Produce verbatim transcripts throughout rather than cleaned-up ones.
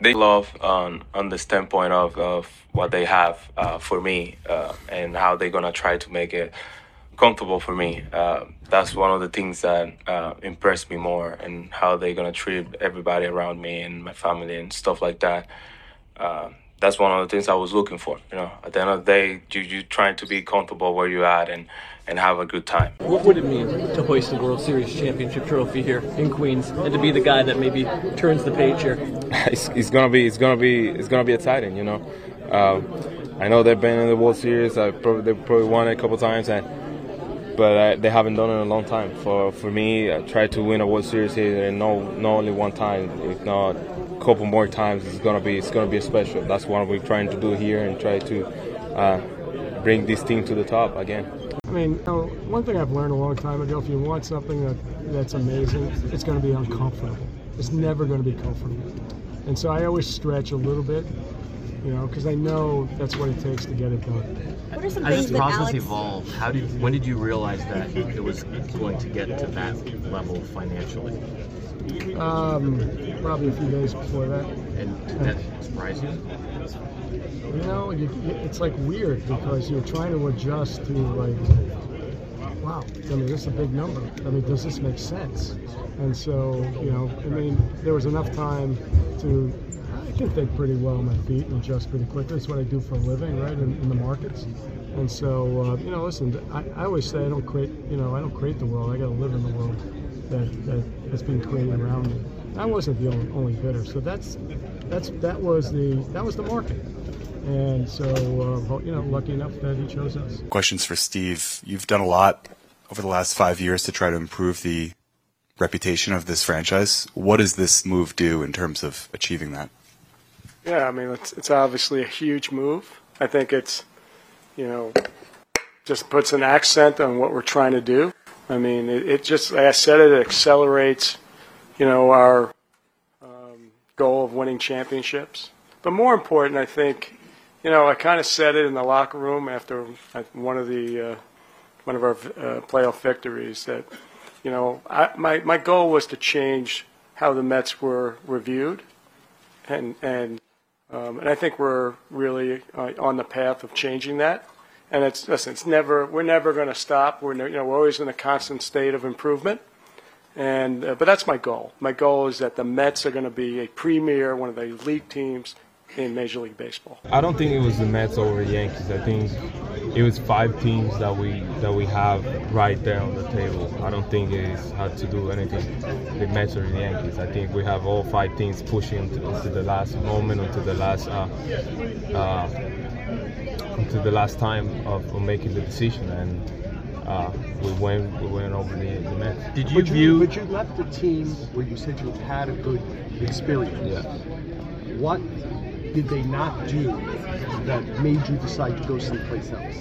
they love on on the standpoint of, of what they have uh, for me uh, and how they're gonna try to make it comfortable for me. Uh, that's one of the things that uh, impressed me more, and how they're gonna treat everybody around me and my family and stuff like that. Uh, that's one of the things I was looking for. You know, at the end of the day, you you trying to be comfortable where you're at and and have a good time. What would it mean to hoist a World Series championship trophy here in Queens, and to be the guy that maybe turns the page here? It's, it's gonna be, it's gonna be, it's gonna be exciting. You know, um, I know they've been in the World Series. I probably, they probably won it a couple times, and but I, they haven't done it in a long time. For for me, I tried to win a World Series here, and no, not only one time, if not a couple more times. It's gonna be, it's gonna be a special. That's what we're trying to do here, and try to uh, bring this team to the top again. I mean, you know, one thing I've learned a long time ago: if you want something that that's amazing, it's going to be uncomfortable. It's never going to be comfortable. And so I always stretch a little bit, you know, because I know that's what it takes to get it done. What are some As things this that process Alex... evolved, how did when did you realize that it was going to get to that level financially? Um, probably a few days before that. And did that surprise you? You know, you, it's like weird because you're trying to adjust to like, wow, I mean, this is a big number. I mean, does this make sense? And so, you know, I mean, there was enough time to, I can think pretty well on my feet and adjust pretty quickly. That's what I do for a living, right, in, in the markets. And so, uh, you know, listen, I, I always say I don't create, you know, I don't create the world. I got to live in the world that, that has been created around me. I wasn't the only, only bidder. So that's, that's, that was the, that was the market. And so, uh, you know, lucky enough that he chose us. Questions for Steve. You've done a lot over the last five years to try to improve the reputation of this franchise. What does this move do in terms of achieving that? Yeah, I mean, it's, it's obviously a huge move. I think it's, you know, just puts an accent on what we're trying to do. I mean, it, it just, like I said, it accelerates, you know, our um, goal of winning championships. But more important, I think, you know, I kind of said it in the locker room after one of the uh, one of our uh, playoff victories that, you know, I, my my goal was to change how the Mets were reviewed, and and um, and I think we're really uh, on the path of changing that. And it's listen, it's never we're never going to stop. We're you know we're always in a constant state of improvement. And uh, but that's my goal. My goal is that the Mets are going to be a premier, one of the elite teams in Major League Baseball. I don't think it was the Mets over the Yankees. I think it was five teams that we that we have right there on the table. I don't think it's had to do anything the Mets or the Yankees. I think we have all five teams pushing into, into the last moment, into the last uh, uh, into the last time of, of making the decision, and uh, we went we went over the, the Mets. Did you but you, view? But you left the team where you said you had a good experience. Yeah. What did they not do that made you decide to go someplace else?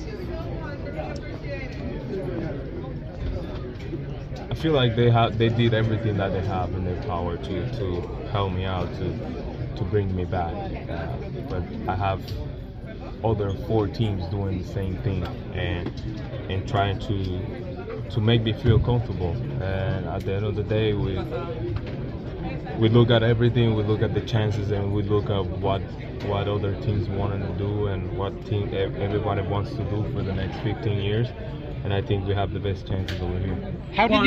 I feel like they have they did everything that they have in their power to, to help me out, to to bring me back. Uh, but I have other four teams doing the same thing and and trying to to make me feel comfortable. And at the end of the day, we we look at everything. We look at the chances, and we look at what what other teams want to do and what team everybody wants to do for the next fifteen years. And I think we have the best chances over here. How did you?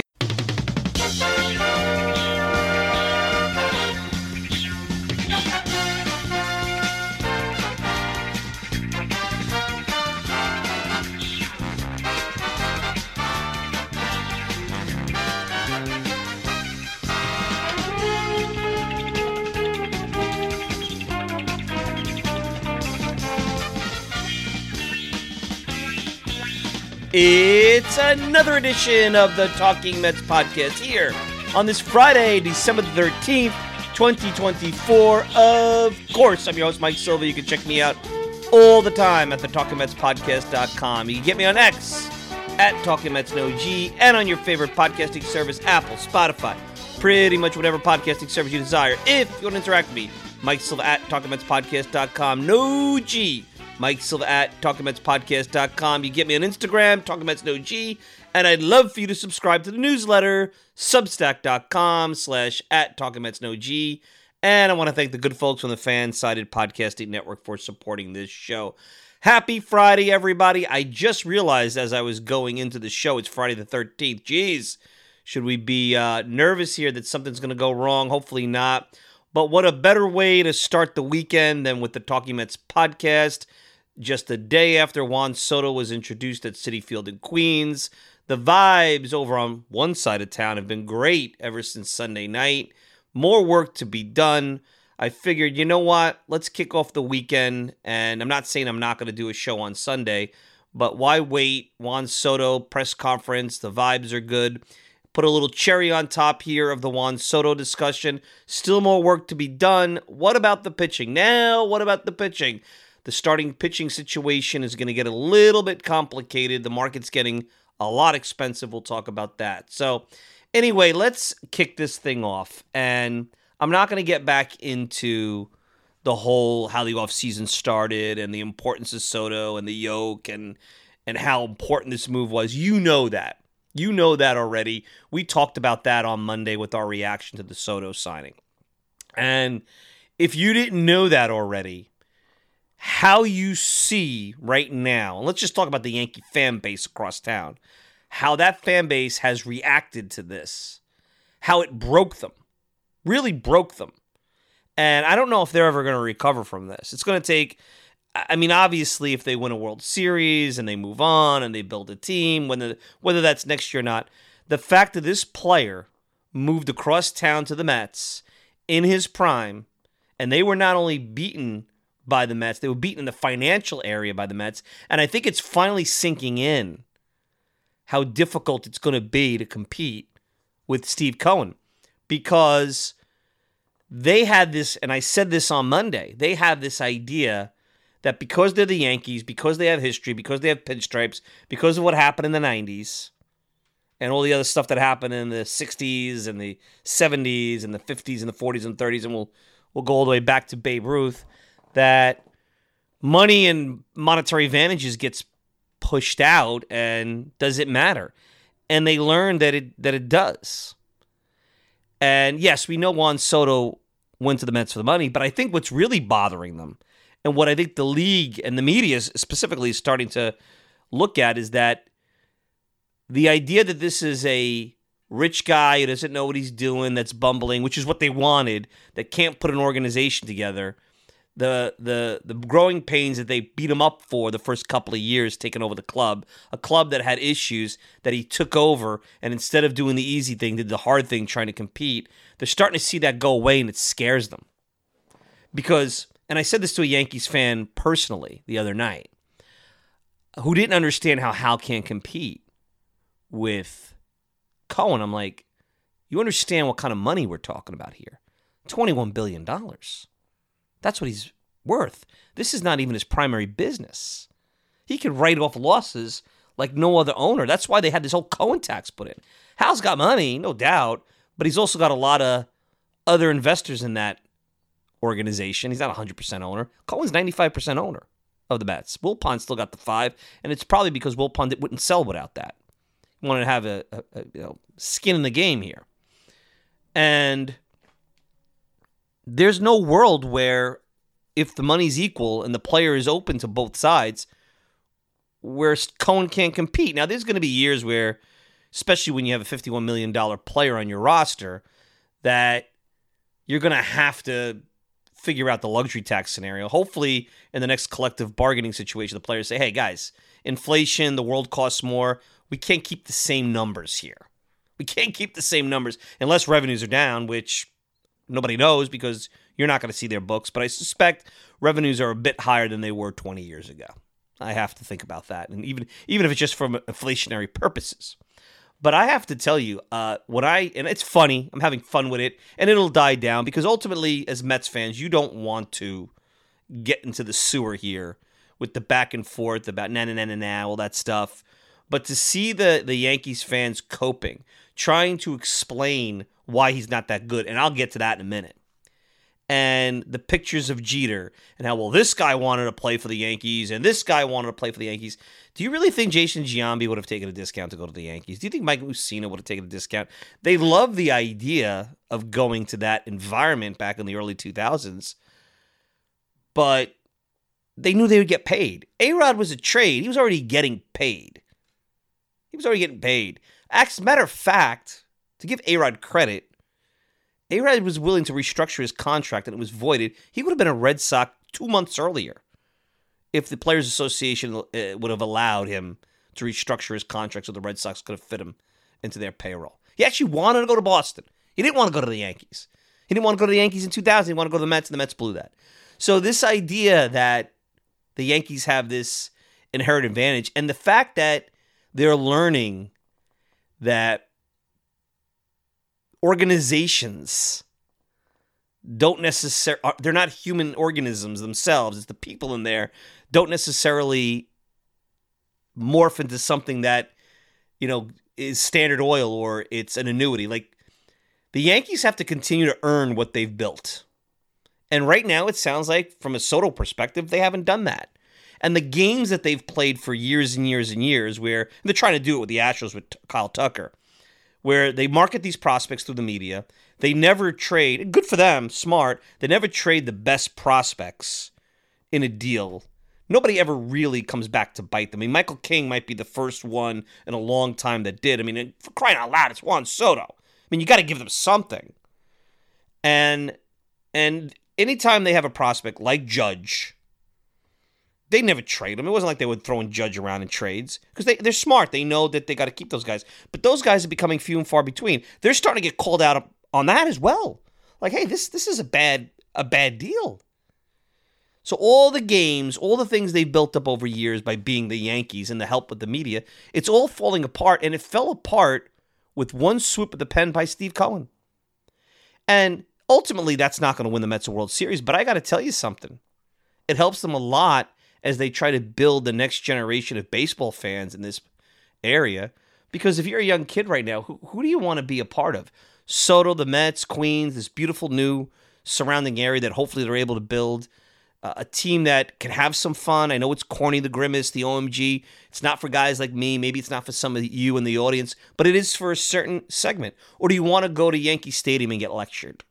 It's another edition of the Talking Mets podcast here on this Friday, December thirteenth, twenty twenty-four. Of course, I'm your host, Mike Silva. You can check me out all the time at the talking mets podcast dot com. You can get me on X at Talking Mets No G and on your favorite podcasting service, Apple, Spotify, pretty much whatever podcasting service you desire. If you want to interact with me, Mike Silva at talking mets podcast dot com. No G. Mike Silva at talking mets podcast dot com. You get me on Instagram, TalkingMets No G, and I'd love for you to subscribe to the newsletter, substack dot com slash at talking mets no G. And I want to thank the good folks on the Fan-Sided Podcasting Network for supporting this show. Happy Friday, everybody. I just realized as I was going into the show, it's Friday the thirteenth. Jeez, should we be uh, nervous here that something's going to go wrong? Hopefully not. But what a better way to start the weekend than with the Talking Mets podcast. Just a day after Juan Soto was introduced at Citi Field in Queens. The vibes over on one side of town have been great ever since Sunday night. More work to be done. I figured, you know what? Let's kick off the weekend. And I'm not saying I'm not going to do a show on Sunday, but why wait? Juan Soto press conference. The vibes are good. Put a little cherry on top here of the Juan Soto discussion. Still more work to be done. What about the pitching? Now, what about the pitching? The starting pitching situation is going to get a little bit complicated. The market's getting a lot expensive. We'll talk about that. So anyway, let's kick this thing off. And I'm not going to get back into the whole how the offseason started and the importance of Soto and the yoke and and how important this move was. You know that. You know that already. We talked about that on Monday with our reaction to the Soto signing. And if you didn't know that already, how you see right now, and let's just talk about the Yankee fan base across town, how that fan base has reacted to this, how it broke them, really broke them. And I don't know if they're ever going to recover from this. It's going to take, I mean, obviously, if they win a World Series and they move on and they build a team, whether, whether that's next year or not, the fact that this player moved across town to the Mets in his prime, and they were not only beaten by the Mets, they were beaten in the financial area by the Mets, and I think it's finally sinking in how difficult it's going to be to compete with Steve Cohen, because they had this, and I said this on Monday, they have this idea that because they're the Yankees, because they have history, because they have pinstripes, because of what happened in the nineties, and all the other stuff that happened in the sixties and the seventies and the fifties and the forties and thirties, and we'll we'll go all the way back to Babe Ruth, that money and monetary advantages gets pushed out, and does it matter? And they learned that it that it does. And yes, we know Juan Soto went to the Mets for the money, but I think what's really bothering them, and what I think the league and the media specifically is starting to look at, is that the idea that this is a rich guy who doesn't know what he's doing, that's bumbling, which is what they wanted, that can't put an organization together, the the the growing pains that they beat him up for the first couple of years taking over the club, a club that had issues that he took over, and instead of doing the easy thing, did the hard thing trying to compete. They're starting to see that go away, and it scares them. Because, and I said this to a Yankees fan personally the other night, who didn't understand how Hal can't compete with Cohen. I'm like, you understand what kind of money we're talking about here? twenty-one billion dollars. That's what he's worth. This is not even his primary business. He could write off losses like no other owner. That's why they had this whole Cohen tax put in. Hal's got money, no doubt, but he's also got a lot of other investors in that organization. He's not one hundred percent owner. Cohen's ninety-five percent owner of the Mets. Wilpon still got the five, and it's probably because Wilpon wouldn't sell without that. He wanted to have a, a, a you know, skin in the game here. And there's no world where, if the money's equal and the player is open to both sides, where Cohen can't compete. Now, there's going to be years where, especially when you have a fifty-one million dollars player on your roster, that you're going to have to figure out the luxury tax scenario. Hopefully, in the next collective bargaining situation, the players say, hey, guys, inflation, the world costs more. We can't keep the same numbers here. We can't keep the same numbers unless revenues are down, which nobody knows because you're not going to see their books. But I suspect revenues are a bit higher than they were twenty years ago. I have to think about that, and even even if it's just from inflationary purposes. But I have to tell you, uh, what I and it's funny. I'm having fun with it, and it'll die down because ultimately, as Mets fans, you don't want to get into the sewer here with the back and forth about na na na na na all that stuff. But to see the the Yankees fans coping, trying to explain why he's not that good, and I'll get to that in a minute, and the pictures of Jeter and how, well, this guy wanted to play for the Yankees and this guy wanted to play for the Yankees. Do you really think Jason Giambi would have taken a discount to go to the Yankees? Do you think Mike Mussina would have taken a discount? They love the idea of going to that environment back in the early two thousands, but they knew they would get paid. A-Rod was a trade. He was already getting paid. He was already getting paid. As a matter of fact, to give A-Rod credit, A-Rod was willing to restructure his contract and it was voided. He would have been a Red Sox two months earlier if the Players Association would have allowed him to restructure his contract so the Red Sox could have fit him into their payroll. He actually wanted to go to Boston. He didn't want to go to the Yankees. He didn't want to go to the Yankees in two thousand. He wanted to go to the Mets, and the Mets blew that. So this idea that the Yankees have this inherent advantage, and the fact that they're learning that organizations don't necessarily, they're not human organisms themselves. It's the people in there don't necessarily morph into something that, you know, is Standard Oil or it's an annuity. Like, the Yankees have to continue to earn what they've built. And right now it sounds like, from a Soto perspective, they haven't done that. And the games that they've played for years and years and years, where they're trying to do it with the Astros with Kyle Tucker, where they market these prospects through the media. They never trade, good for them, smart, they never trade the best prospects in a deal. Nobody ever really comes back to bite them. I mean, Michael King might be the first one in a long time that did. I mean, for crying out loud, it's Juan Soto. I mean, you got to give them something. And and anytime they have a prospect like Judge, they never trade him. It wasn't like they were throwing Judge around in trades because they, they're smart. They know that they got to keep those guys. But those guys are becoming few and far between. They're starting to get called out on that as well. Like, hey, this this is a bad a bad deal. So all the games, all the things they've built up over years by being the Yankees and the help with the media, it's all falling apart. And it fell apart with one swoop of the pen by Steve Cohen. And ultimately, that's not going to win the Mets a World Series. But I got to tell you something. It helps them a lot as they try to build the next generation of baseball fans in this area. Because if you're a young kid right now, who, who do you want to be a part of? Soto, the Mets, Queens, this beautiful new surrounding area that hopefully they're able to build. Uh, a team that can have some fun. I know it's corny, the grimace, the O M G. It's not for guys like me. Maybe it's not for some of you in the audience, but it is for a certain segment. Or do you want to go to Yankee Stadium and get lectured?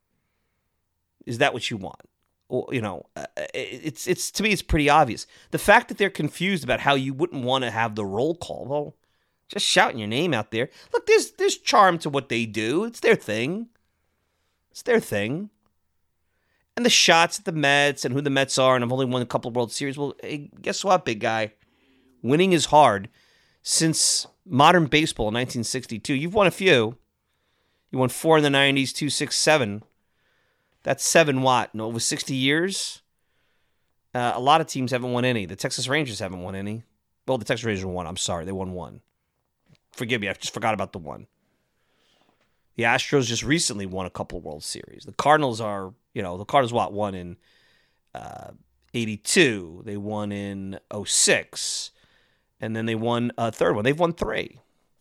Is that what you want? Or, you know, uh, it's it's to me, it's pretty obvious. The fact that they're confused about how you wouldn't want to have the roll call. Well, just shouting your name out there. Look, there's there's charm to what they do. It's their thing. It's their thing. And the shots at the Mets and who the Mets are, and I've only won a couple of World Series. Well, hey, guess what, big guy? Winning is hard. Since modern baseball in nineteen sixty-two, you've won a few. You won four in the nineties, two, six, seven. That's seven what? In over sixty years? Uh, a lot of teams haven't won any. The Texas Rangers haven't won any. Well, the Texas Rangers won. I'm sorry. They won one. Forgive me. I just forgot about the one. The Astros just recently won a couple of World Series. The Cardinals are, you know, the Cardinals, what, won in uh, eighty-two. They won in oh six. And then they won a third one. They've won three.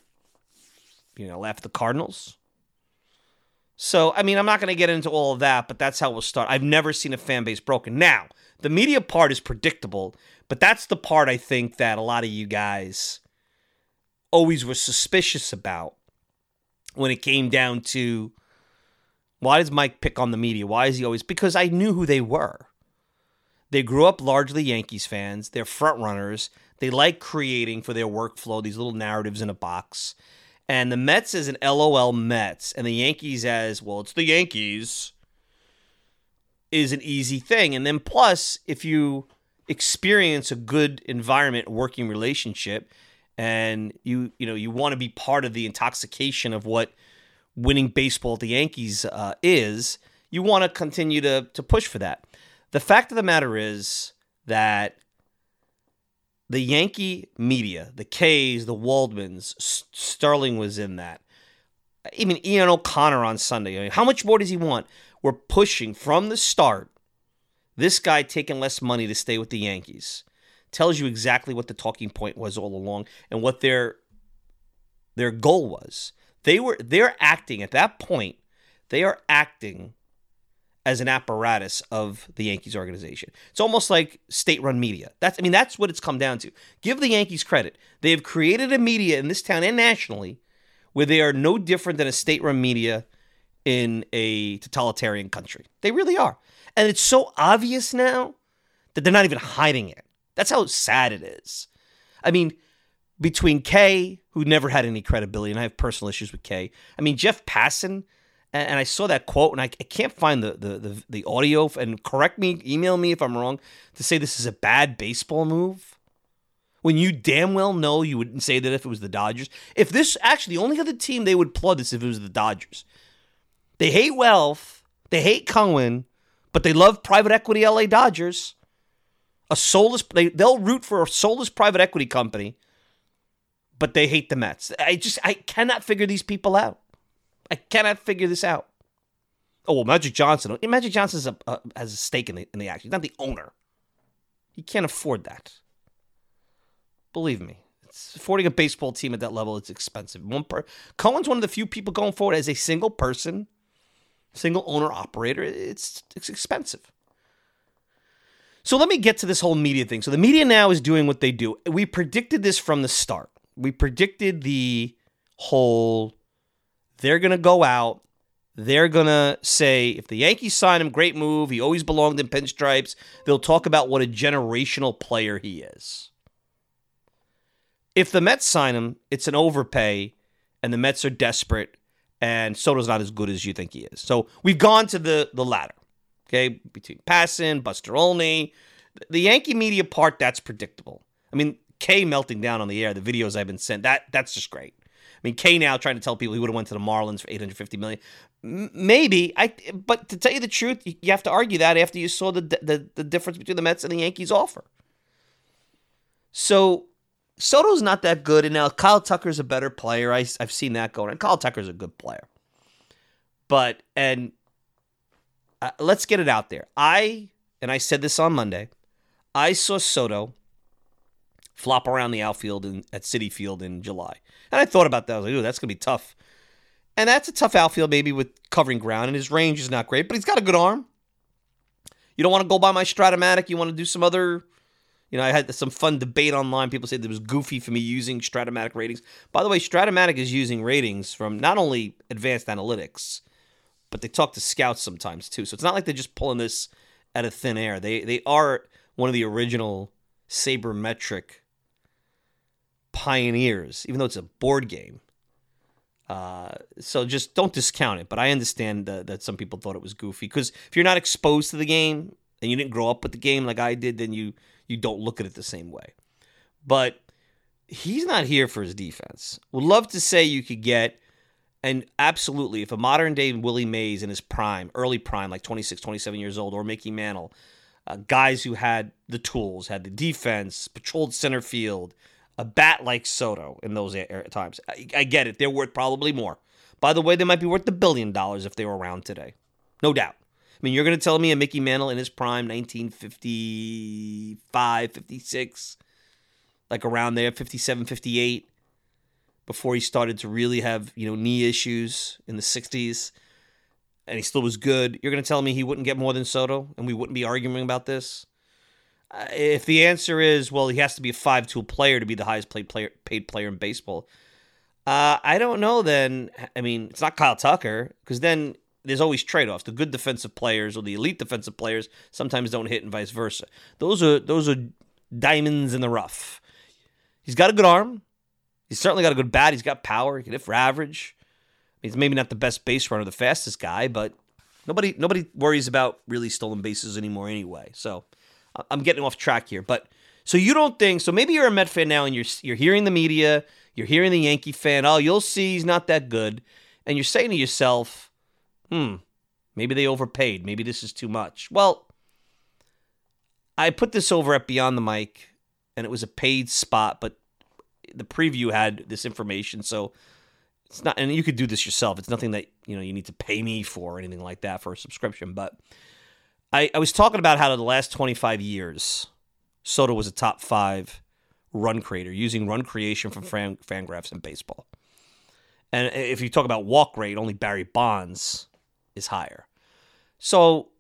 You know, after the Cardinals. So, I mean, I'm not going to get into all of that, but that's how we'll start. I've never seen a fan base broken. Now, the media part is predictable, but that's the part I think that a lot of you guys always were suspicious about. When it came down to, why does Mike pick on the media? Why is he always? Because I knew who they were. They grew up largely Yankees fans. They're front runners. They like creating for their workflow these little narratives in a box. And the Mets as an LOL Mets, and the Yankees as, well, it's the Yankees, is an easy thing. And then plus, if you experience a good environment, working relationship, and you you know you want to be part of the intoxication of what winning baseball at the Yankees uh, is, you want to continue to to push for that. The fact of the matter is that the Yankee media, the K's, the Waldmans, S- Sterling was in that. Even Ian O'Connor on Sunday. I mean, how much more does he want? We're pushing from the start. This guy taking less money to stay with the Yankees. Tells you exactly what the talking point was all along and what their their goal was. They were they're acting at that point. They are acting as an apparatus of the Yankees organization. It's almost like state-run media. That's I mean, that's what it's come down to. Give the Yankees credit. They have created a media in this town and nationally where they are no different than a state-run media in a totalitarian country. They really are. And it's so obvious now that they're not even hiding it. That's how sad it is. I mean, between Kay, who never had any credibility, and I have personal issues with Kay. I mean, Jeff Passan, and I saw that quote, and I, I can't find the, the, the, the audio, and correct me, email me if I'm wrong, to say this is a bad baseball move. When you damn well know you wouldn't say that if it was the Dodgers. If this, actually, the only other team they would plug this if it was the Dodgers. They hate wealth, they hate Cohen, but they love private equity L A Dodgers. A soulless, they, they'll root for a soulless private equity company, but they hate the Mets. I just, I cannot figure these people out. I cannot figure this out. Oh, well, Magic Johnson. Magic Johnson has a, uh, has a stake in the, in the action. He's not the owner. He can't afford that. Believe me. It's, affording a baseball team at that level, it's expensive. One per, Cohen's one of the few people going forward as a single person, single owner operator. It's, it's expensive. So let me get to this whole media thing. So the media now is doing what they do. We predicted this from the start. We predicted the whole, they're going to go out, they're going to say, if the Yankees sign him, great move, he always belonged in pinstripes. They'll talk about what a generational player he is. If the Mets sign him, it's an overpay, and the Mets are desperate, and Soto's not as good as you think he is. So we've gone to the, the latter. Okay, between Passan, Buster Olney. The Yankee media part, that's predictable. I mean, Kay melting down on the air, the videos I've been sent, that that's just great. I mean, Kay now trying to tell people he would have went to the Marlins for eight hundred fifty million dollars. Maybe, I. But to tell you the truth, you have to argue that after you saw the, the, the difference between the Mets and the Yankees offer. So, Soto's not that good, and now Kyle Tucker's a better player. I, I've seen that going on. Kyle Tucker's a good player. But, and... Uh, let's get it out there. I, and I said this on Monday, I saw Soto flop around the outfield in, at Citi Field in July. And I thought about that. I was like, ooh, that's going to be tough. And that's a tough outfield maybe with covering ground, and his range is not great, but he's got a good arm. You don't want to go by my Stratomatic. You want to do some other, you know, I had some fun debate online. People said it was goofy for me using Stratomatic ratings. By the way, Stratomatic is using ratings from not only advanced analytics, but they talk to scouts sometimes too. So it's not like they're just pulling this out of thin air. They they are one of the original sabermetric pioneers, even though it's a board game. Uh, so just don't discount it. But I understand that, that some people thought it was goofy, because if you're not exposed to the game and you didn't grow up with the game like I did, then you you don't look at it the same way. But he's not here for his defense. Would love to say you could get. And absolutely, if a modern-day Willie Mays in his prime, early prime, like twenty-six, twenty-seven years old, or Mickey Mantle, uh, guys who had the tools, had the defense, patrolled center field, a bat like Soto in those times. I, I get it. They're worth probably more. By the way, they might be worth a billion dollars if they were around today. No doubt. I mean, you're going to tell me a Mickey Mantle in his prime, nineteen fifty-five, fifty-six, like around there, fifty-seven, fifty-eight, before he started to really have, you know, knee issues in the sixties, and he still was good. You're going to tell me he wouldn't get more than Soto, and we wouldn't be arguing about this? Uh, if the answer is, well, he has to be a five-tool player to be the highest paid player, paid player in baseball, uh, I don't know then. I mean, it's not Kyle Tucker, because then there's always trade-offs. The good defensive players or the elite defensive players sometimes don't hit and vice versa. Those are those are diamonds in the rough. He's got a good arm. He's certainly got a good bat. He's got power. He can hit for average. He's maybe not the best base runner, the fastest guy, but nobody nobody worries about really stolen bases anymore anyway. So I'm getting off track here. But so you don't think, so maybe you're a Met fan now and you're you're hearing the media, you're hearing the Yankee fan, oh, you'll see he's not that good. And you're saying to yourself, hmm, maybe they overpaid. Maybe this is too much. Well, I put this over at Beyond the Mic, and it was a paid spot, but the preview had this information, so it's not, and you could do this yourself. It's nothing that, you know, you need to pay me for or anything like that for a subscription. But I, I was talking about how in the last twenty-five years, Soto was a top five run creator using run creation from fan, Fangraphs in baseball. And if you talk about walk rate, only Barry Bonds is higher. So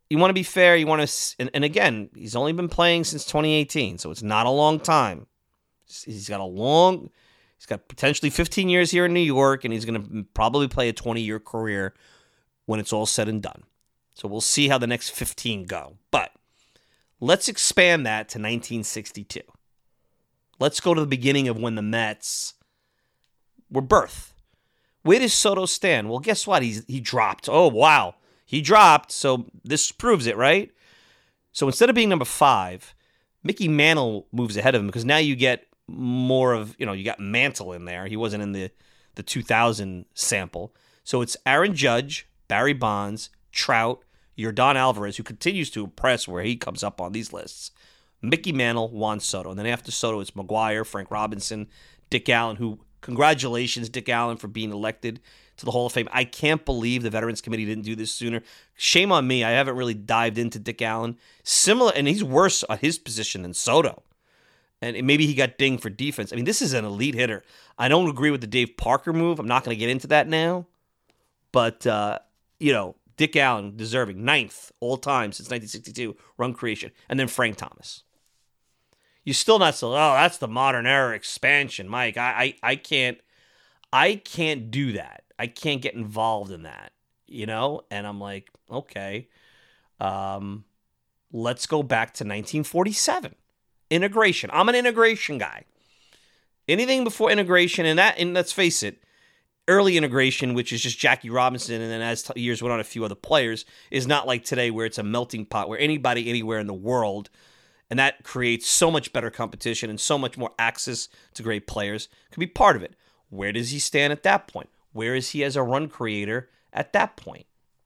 you want to be fair. You want to, and, and again, he's only been playing since twenty eighteen, so it's not a long time. He's got a long, he's got potentially fifteen years here in New York, and he's going to probably play a twenty-year career when it's all said and done. So we'll see how the next fifteen go. But let's expand that to nineteen sixty-two. Let's go to the beginning of when the Mets were birthed. Where does Soto stand? Well, guess what? He's he dropped. Oh, wow. He dropped, so this proves it, right? So instead of being number five, Mickey Mantle moves ahead of him because now you get more of, you know, you got Mantle in there. He wasn't in the, the two thousand sample. So it's Aaron Judge, Barry Bonds, Trout, Yordan Alvarez, who continues to impress where he comes up on these lists, Mickey Mantle, Juan Soto. And then after Soto, it's McGwire, Frank Robinson, Dick Allen, who, congratulations, Dick Allen, for being elected to the Hall of Fame. I can't believe the Veterans Committee didn't do this sooner. Shame on me. I haven't really dived into Dick Allen. Similar, and he's worse at his position than Soto. And maybe he got dinged for defense. I mean, this is an elite hitter. I don't agree with the Dave Parker move. I'm not going to get into that now. But, uh, you know, Dick Allen, deserving, ninth all-time since nineteen sixty-two, run creation. And then Frank Thomas. You're still not so, oh, that's the modern era expansion, Mike. I, I, I can't, I can't do that. I can't get involved in that, you know? And I'm like, okay, um, let's go back to nineteen forty-seven. Integration. I'm an integration guy. Anything before integration, and that, and let's face it, early integration, which is just Jackie Robinson, and then as t- years went on, a few other players, is not like today where it's a melting pot where anybody anywhere in the world, and that creates so much better competition and so much more access to great players, can be part of it. Where does he stand at that point? Where is he as a run creator at that point?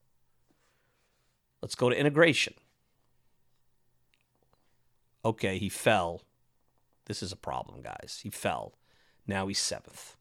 Let's go to integration. Okay, he fell. This is a problem, guys. He fell. Now he's seventh.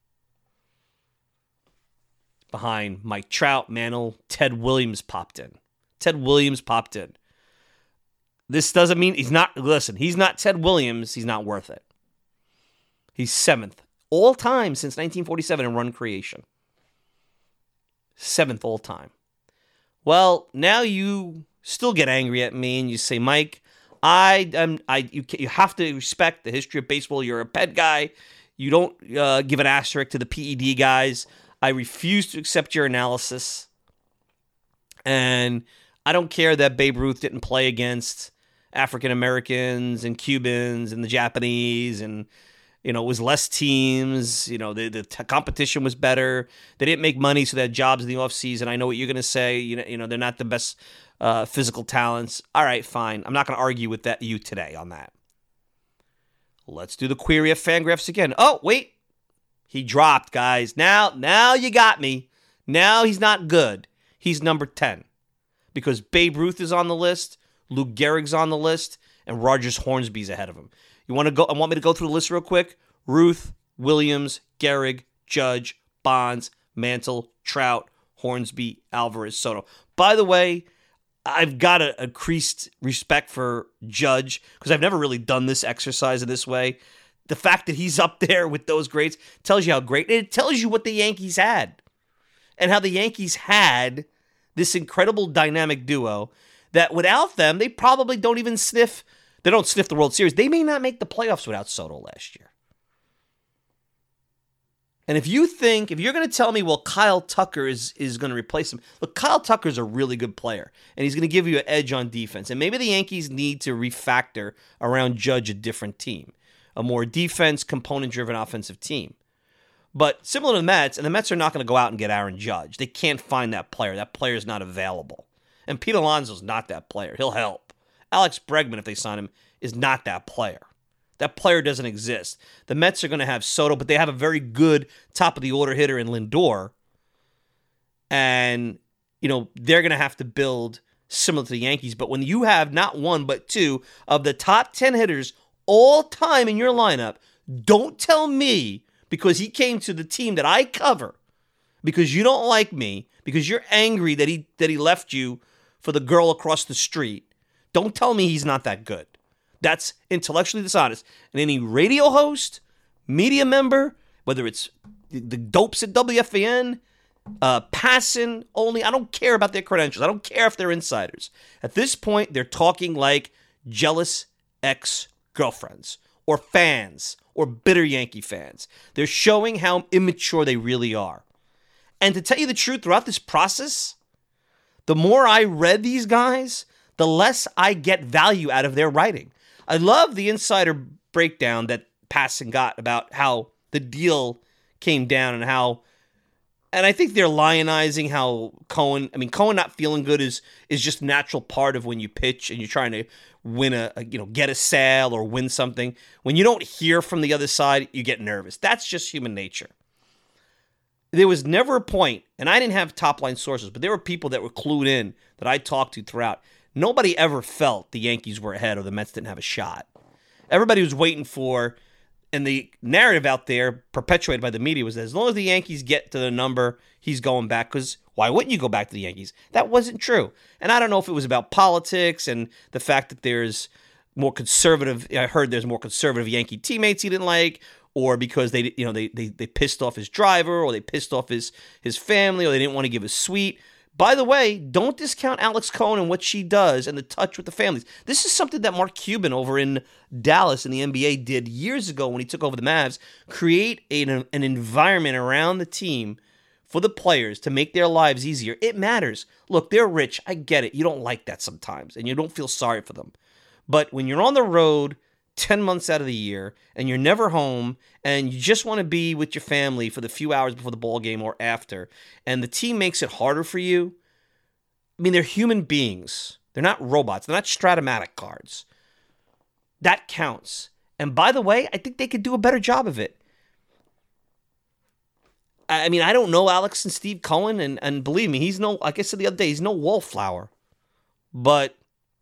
Behind Mike Trout, Mantle, Ted Williams popped in. Ted Williams popped in. This doesn't mean he's not, listen, he's not Ted Williams. He's not worth it. He's seventh all time since nineteen forty-seven in run creation. Seventh all time. Well, now you still get angry at me and you say, Mike, I am I you you have to respect the history of baseball. You're a pet guy. You don't uh, give an asterisk to the P E D guys. I refuse to accept your analysis. And I don't care that Babe Ruth didn't play against African Americans and Cubans and the Japanese, and you know, it was less teams. You know, the the t- competition was better. They didn't make money, so they had jobs in the offseason. I know what you're going to say. You know, you know, they're not the best uh, physical talents. All right, fine. I'm not going to argue with that you today on that. Let's do the query of Fangraphs again. Oh, wait. He dropped, guys. Now, now you got me. Now he's not good. He's number ten. Because Babe Ruth is on the list, Lou Gehrig's on the list, and Rogers Hornsby's ahead of him. You want to go? I want me to go through the list real quick. Ruth, Williams, Gehrig, Judge, Bonds, Mantle, Trout, Hornsby, Alvarez, Soto. By the way, I've got a increased respect for Judge because I've never really done this exercise in this way. The fact that he's up there with those greats tells you how great. It tells you what the Yankees had and how the Yankees had this incredible dynamic duo that without them, they probably don't even sniff. They don't sniff the World Series. They may not make the playoffs without Soto last year. And if you think, if you're going to tell me, well, Kyle Tucker is, is going to replace him, look, Kyle Tucker's a really good player, and he's going to give you an edge on defense. And maybe the Yankees need to refactor around Judge a different team, a more defense, component-driven offensive team. But similar to the Mets, and the Mets are not going to go out and get Aaron Judge. They can't find that player. That player is not available. And Pete Alonso's not that player. He'll help. Alex Bregman, if they sign him, is not that player. That player doesn't exist. The Mets are going to have Soto, but they have a very good top-of-the-order hitter in Lindor. And, you know, they're going to have to build similar to the Yankees. But when you have not one but two of the top ten hitters all time in your lineup, don't tell me because he came to the team that I cover, because you don't like me, because you're angry that he that he left you for the girl across the street. Don't tell me he's not that good. That's intellectually dishonest. And any radio host, media member, whether it's the dopes at W F A N, uh, passing only. I don't care about their credentials. I don't care if they're insiders. At this point, they're talking like jealous ex-girlfriends or fans or bitter Yankee fans. They're showing how immature they really are. And to tell you the truth, throughout this process, the more I read these guys, the less I get value out of their writing. I love the insider breakdown that Passan got about how the deal came down and how, and I think they're lionizing how Cohen, I mean, Cohen not feeling good is is just a natural part of when you pitch and you're trying to win a, a, you know, get a sale or win something. When you don't hear from the other side, you get nervous. That's just human nature. There was never a point, and I didn't have top-line sources, but there were people that were clued in that I talked to throughout. Nobody ever felt the Yankees were ahead or the Mets didn't have a shot. Everybody was waiting for, and the narrative out there perpetuated by the media was that as long as the Yankees get to the number, he's going back, because why wouldn't you go back to the Yankees? That wasn't true. And I don't know if it was about politics and the fact that there's more conservative, I heard there's more conservative Yankee teammates he didn't like, or because they, you know, they they they pissed off his driver, or they pissed off his his family, or they didn't want to give a suite. By the way, don't discount Alex Cohen and what she does and the touch with the families. This is something that Mark Cuban over in Dallas in the N B A did years ago when he took over the Mavs, create an, an environment around the team for the players to make their lives easier. It matters. Look, they're rich. I get it. You don't like that sometimes, and you don't feel sorry for them. But when you're on the road ten months out of the year and you're never home and you just want to be with your family for the few hours before the ball game or after, and the team makes it harder for you, I mean, they're human beings. They're not robots. They're not Stratomatic cards. That counts. And by the way, I think they could do a better job of it. I mean, I don't know Alex and Steve Cohen, and, and believe me, he's no, like I said the other day, he's no wallflower. But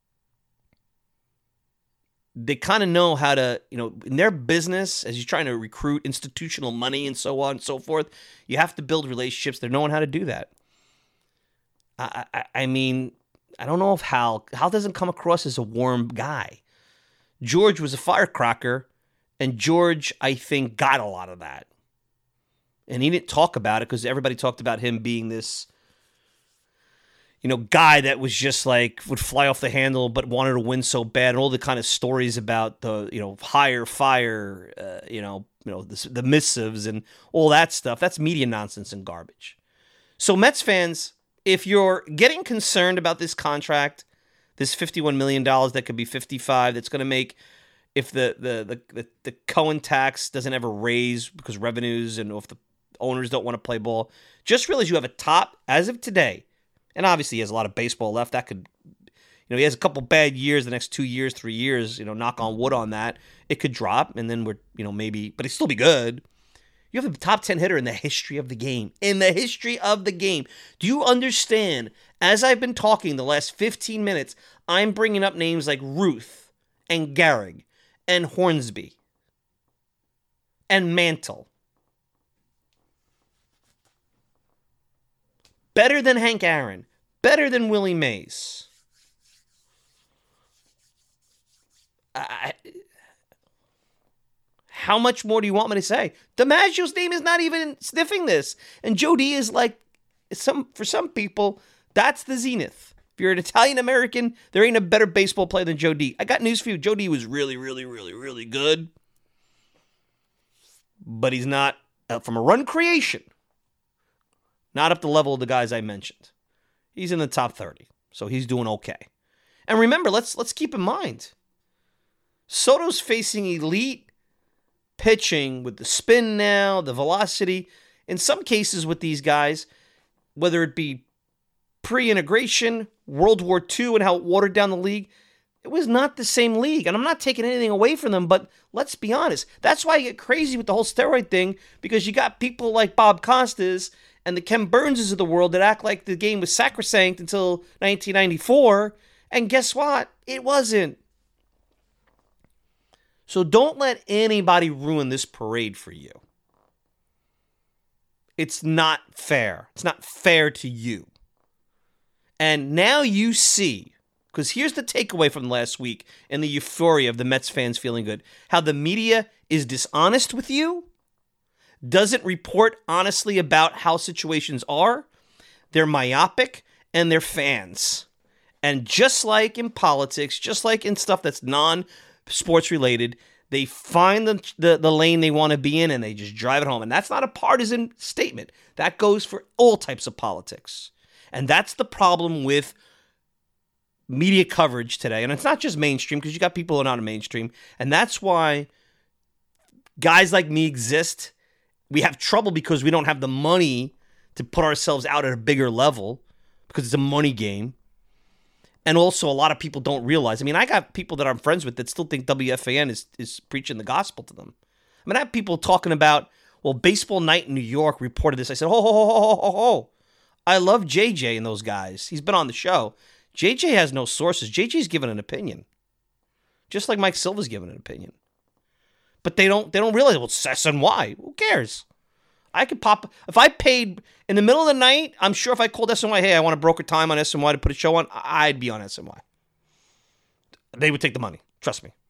they kind of know how to, you know, in their business, as you're trying to recruit institutional money and so on and so forth, you have to build relationships. They're knowing how to do that. I, I, I mean, I don't know if Hal, Hal doesn't come across as a warm guy. George was a firecracker, and George, I think, got a lot of that. And he didn't talk about it because everybody talked about him being this, you know, guy that was just like, would fly off the handle but wanted to win so bad, and all the kind of stories about the, you know, hire, fire, uh, you know, you know, the, the missives and all that stuff. That's media nonsense and garbage. So Mets fans, if you're getting concerned about this contract, this fifty-one million dollars that could be fifty-five, that's going to make, if the, the, the, the, the Cohen tax doesn't ever raise because revenues and if the owners don't want to play ball, just realize you have a top, as of today, and obviously he has a lot of baseball left. That could, you know, he has a couple bad years, the next two years, three years, you know, knock on wood on that. It could drop, and then we're, you know, maybe, but he'd still be good. You have the top ten hitter in the history of the game. In the history of the game. Do you understand, as I've been talking the last fifteen minutes, I'm bringing up names like Ruth and Gehrig and Hornsby and Mantle. Better than Hank Aaron. Better than Willie Mays. I, how much more do you want me to say? DiMaggio's name is not even sniffing this. And Joe D is like, some for some people, that's the zenith. If you're an Italian-American, there ain't a better baseball player than Joe D. I got news for you. Joe D was really, really, really, really good. But he's not, uh, from a run creation, not up the level of the guys I mentioned. He's in the top thirty, so he's doing okay. And remember, let's let's keep in mind, Soto's facing elite pitching with the spin now, the velocity. In some cases with these guys, whether it be pre-integration, World War Two, and how it watered down the league, it was not the same league. And I'm not taking anything away from them, but let's be honest. That's why I get crazy with the whole steroid thing, because you got people like Bob Costas and the Ken Burnses of the world that act like the game was sacrosanct until nineteen ninety-four. And guess what? It wasn't. So don't let anybody ruin this parade for you. It's not fair. It's not fair to you. And now you see, because here's the takeaway from last week and the euphoria of the Mets fans feeling good, how the media is dishonest with you. doesn't report honestly about how situations are, they're myopic and they're fans. And just like in politics, just like in stuff that's non-sports related, they find the, the, the lane they want to be in and they just drive it home. And that's not a partisan statement. That goes for all types of politics. And that's the problem with media coverage today. And it's not just mainstream, because you got people who are not in mainstream. And that's why guys like me exist. We have trouble because we don't have the money to put ourselves out at a bigger level, because it's a money game. And also, a lot of people don't realize. I mean, I got people that I'm friends with that still think W F A N is, is preaching the gospel to them. I mean, I have people talking about, well, Baseball Night in New York reported this. I said, ho, ho, ho, ho, ho, ho. I love J J and those guys. He's been on the show. J J has no sources. J J's given an opinion. Just like Mike Silva's given an opinion. But they don't they don't realize, well, it's S N Y. Who cares? I could pop, if I paid in the middle of the night, I'm sure if I called S N Y, hey, I want to broker time on S N Y to put a show on, I'd be on S N Y. They would take the money. Trust me.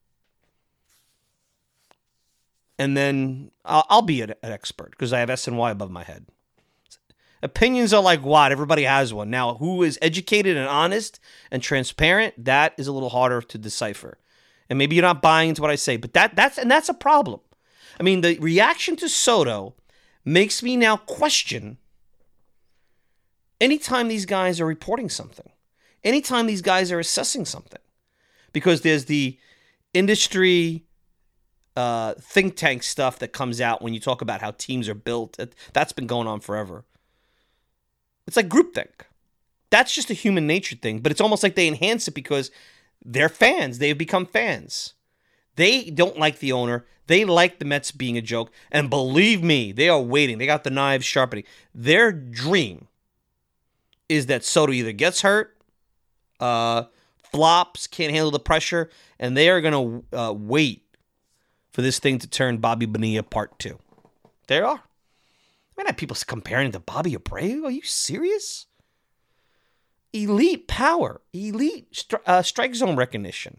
And then I'll, I'll be an, an expert because I have S N Y above my head. Opinions are like what? Everybody has one. Now, who is educated and honest and transparent, that is a little harder to decipher. And maybe you're not buying into what I say, but that that's and that's a problem. I mean, the reaction to Soto makes me now question anytime these guys are reporting something, anytime these guys are assessing something, because there's the industry uh, think tank stuff that comes out when you talk about how teams are built. That's been going on forever. It's like groupthink. That's just a human nature thing, but it's almost like they enhance it because they're fans. They've become fans. They don't like the owner. They like the Mets being a joke. And believe me, they are waiting. They got the knives sharpening. Their dream is that Soto either gets hurt, uh, flops, can't handle the pressure, and they are going to uh, wait for this thing to turn Bobby Bonilla part two. They are. I mean, I have people comparing it to Bobby Abreu. Are you serious? Elite power. Elite stri- uh, strike zone recognition.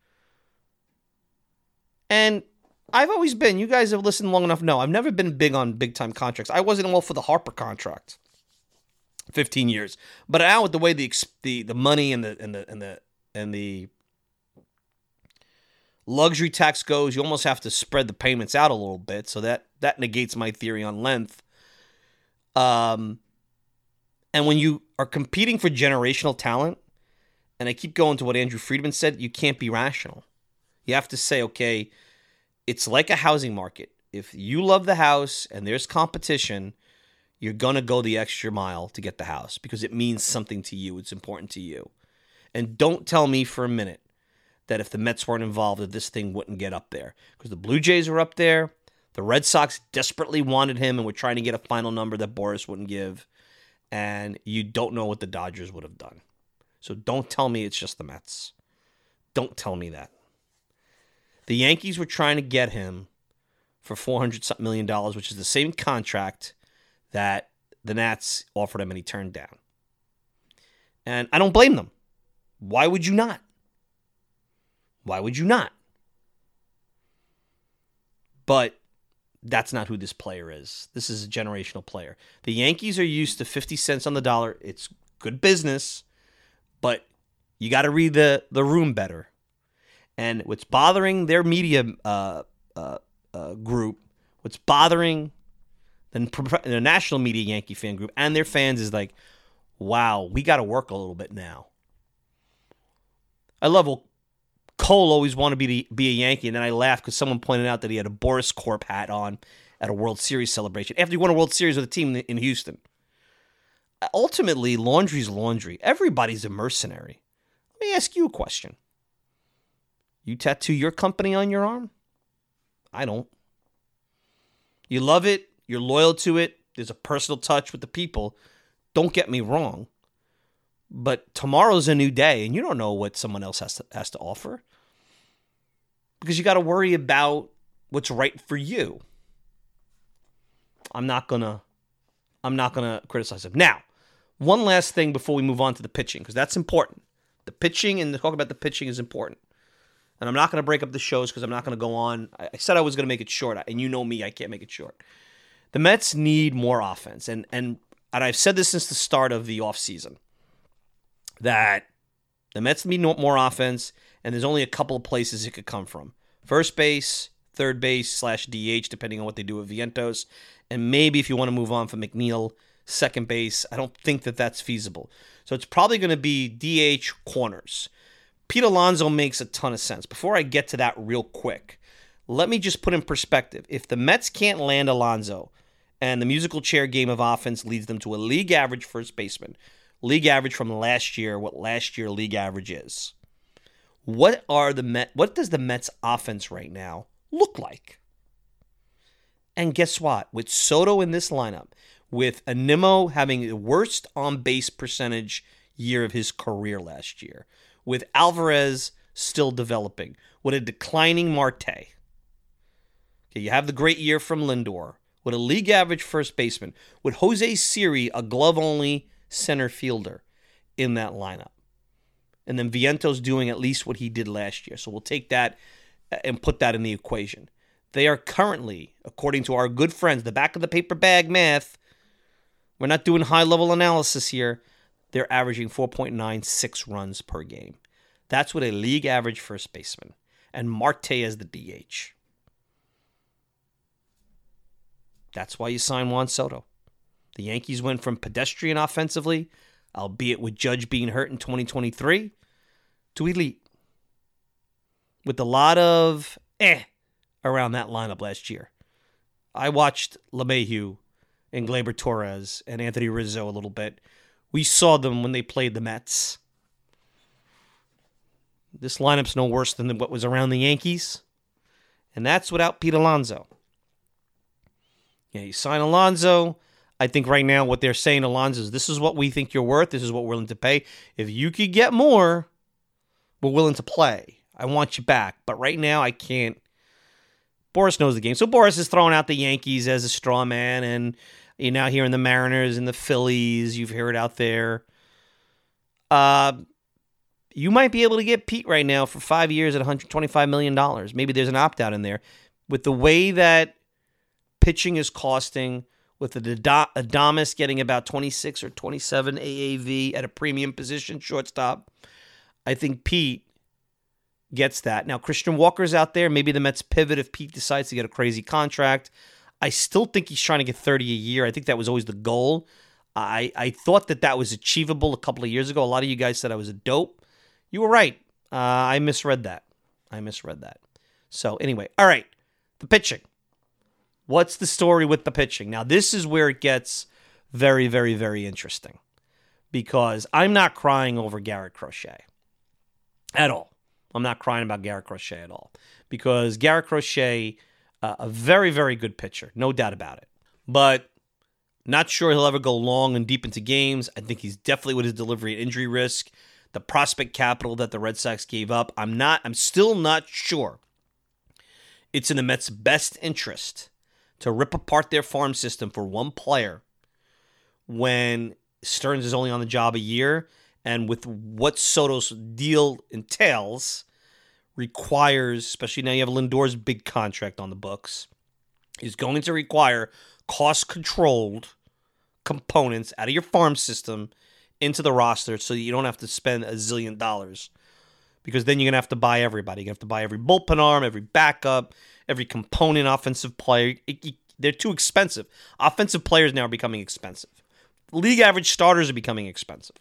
And I've always been, you guys have listened long enough, no, I've never been big on big-time contracts. I wasn't all for the Harper contract, fifteen years. But now with the way the the, the money and the and the and the and the luxury tax goes, you almost have to spread the payments out a little bit. So that that negates my theory on length. Um, and when you are competing for generational talent, and I keep going to what Andrew Friedman said, you can't be rational. You have to say, okay, it's like a housing market. If you love the house and there's competition, you're going to go the extra mile to get the house because it means something to you. It's important to you. And don't tell me for a minute that if the Mets weren't involved, that this thing wouldn't get up there. Because the Blue Jays were up there. The Red Sox desperately wanted him and were trying to get a final number that Boris wouldn't give. And you don't know what the Dodgers would have done. So don't tell me it's just the Mets. Don't tell me that. The Yankees were trying to get him for four hundred million dollars, which is the same contract that the Nats offered him and he turned down. And I don't blame them. Why would you not? Why would you not? But that's not who this player is. This is a generational player. The Yankees are used to fifty cents on the dollar. It's good business, but you got to read the, the room better. And what's bothering their media uh, uh, uh, group, what's bothering the, the national media Yankee fan group and their fans is like, wow, we got to work a little bit now. I love, well, Cole always wanted to be, be a Yankee, and then I laughed because someone pointed out that he had a Boris Corp hat on at a World Series celebration after he won a World Series with a team in Houston. Ultimately, laundry's laundry. Everybody's a mercenary. Let me ask you a question. You tattoo your company on your arm? I don't. You love it. You're loyal to it. There's a personal touch with the people. Don't get me wrong. But tomorrow's a new day, and you don't know what someone else has to, has to offer. Because you got to worry about what's right for you. I'm not gonna I'm not gonna criticize him. Now, one last thing before we move on to the pitching, because that's important. The pitching and the talk about the pitching is important. And I'm not going to break up the shows because I'm not going to go on. I said I was going to make it short, and you know me, I can't make it short. The Mets need more offense. And and and I've said this since the start of the offseason, that the Mets need more offense, and there's only a couple of places it could come from. First base, third base slash D H, depending on what they do with Vientos. And maybe if you want to move on from McNeil, second base. I don't think that that's feasible. So it's probably going to be D H, corners. Pete Alonso makes a ton of sense. Before I get to that real quick, let me just put in perspective. If the Mets can't land Alonso, and the musical chair game of offense leads them to a league average first baseman, league average from last year, what last year league average is, what are the Met? What does the Mets offense right now look like? And guess what? With Soto in this lineup, with Nimmo having the worst on-base percentage year of his career last year, with Alvarez still developing, with a declining Marte. Okay, you have the great year from Lindor, with a league average first baseman, with Jose Siri, a glove-only center fielder in that lineup. And then Vientos doing at least what he did last year. So we'll take that and put that in the equation. They are currently, according to our good friends, the back of the paper bag math, we're not doing high-level analysis here, they're averaging four point nine six runs per game. That's with a league average first baseman. And Marte as the D H. That's why you sign Juan Soto. The Yankees went from pedestrian offensively, albeit with Judge being hurt in twenty twenty-three, to elite. With a lot of eh around that lineup last year. I watched LeMahieu and Gleyber Torres and Anthony Rizzo a little bit. We saw them when they played the Mets. This lineup's no worse than what was around the Yankees. And that's without Pete Alonso. Yeah, you sign Alonso. I think right now what they're saying to Alonso is, this is what we think you're worth. This is what we're willing to pay. If you could get more, we're willing to play. I want you back. But right now, I can't. Boris knows the game. So Boris is throwing out the Yankees as a straw man. And you're now hearing the Mariners and the Phillies. You've heard it out there. Uh, you might be able to get Pete right now for five years at one hundred twenty-five million dollars. Maybe there's an opt-out in there. With the way that pitching is costing, with the Adames getting about twenty-six or twenty-seven A A V at a premium position, shortstop, I think Pete gets that. Now, Christian Walker's out there. Maybe the Mets pivot if Pete decides to get a crazy contract. I still think he's trying to get thirty a year. I think that was always the goal. I, I thought that that was achievable a couple of years ago. A lot of you guys said I was a dope. You were right. Uh, I misread that. I misread that. So anyway, all right, the pitching. What's the story with the pitching? Now, this is where it gets very, very, very interesting, because I'm not crying over Garrett Crochet at all. I'm not crying about Garrett Crochet at all, because Garrett Crochet, uh, a very, very good pitcher, no doubt about it. But not sure he'll ever go long and deep into games. I think he's definitely, with his delivery at injury risk, the prospect capital that the Red Sox gave up, I'm not. I'm still not sure it's in the Mets' best interest to rip apart their farm system for one player when Stearns is only on the job a year, and with what Soto's deal entails, requires, especially now you have Lindor's big contract on the books, is going to require cost-controlled components out of your farm system into the roster so that you don't have to spend a zillion dollars. Because then you're going to have to buy everybody. You're going to have to buy every bullpen arm, every backup, every component offensive player. It, it, they're too expensive. Offensive players now are becoming expensive. League average starters are becoming expensive.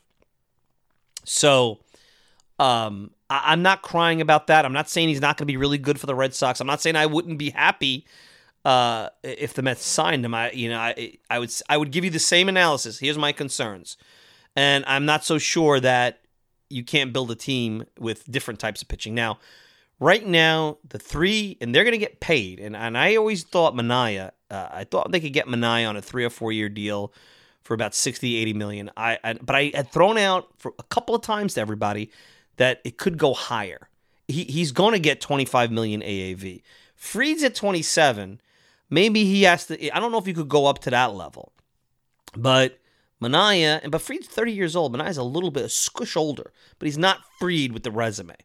So um, I, I'm not crying about that. I'm not saying he's not going to be really good for the Red Sox. I'm not saying I wouldn't be happy uh, if the Mets signed him. I, you know, I, I would, I would give you the same analysis. Here's my concerns, and I'm not so sure that you can't build a team with different types of pitching. Now, right now, the three, and they're going to get paid. And, and I always thought Manaea, uh, I thought they could get Manaea on a three or four year deal for about sixty, eighty million. I, I but I had thrown out for a couple of times to everybody that it could go higher. He he's going to get twenty-five million A A V. Fried's at twenty-seven. Maybe he has to. I don't know if you could go up to that level, but Manaea, and but Fried's thirty years old. Manaea's a little bit a squish older, but he's not Fried with the resume.